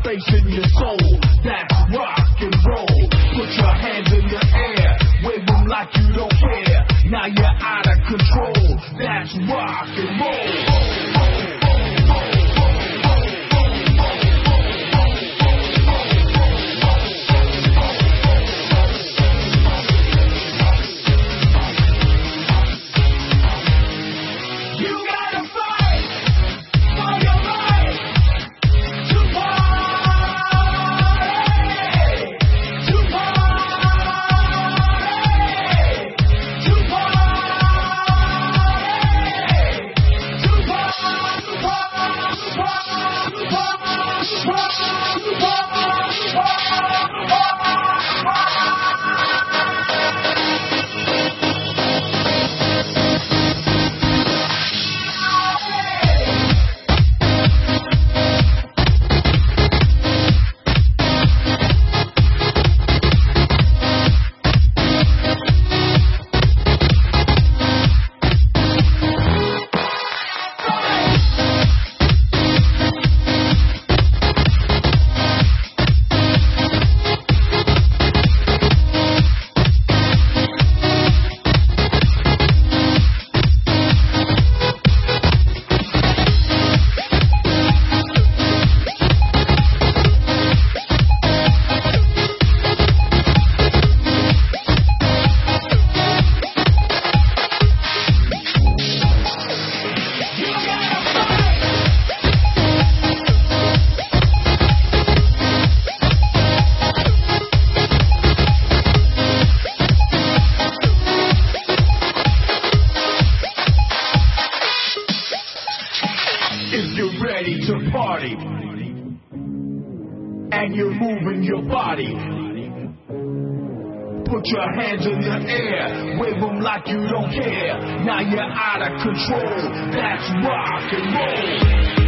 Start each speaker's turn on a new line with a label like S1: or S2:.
S1: space in your soul. That's rock and roll. Put your hands in the air, wave them like you don't care. Now you're out of control. That's rock and roll. If you're ready to party and you're moving your body, put your hands in the air, wave them like you don't care. Now you're out of control. That's rock and roll.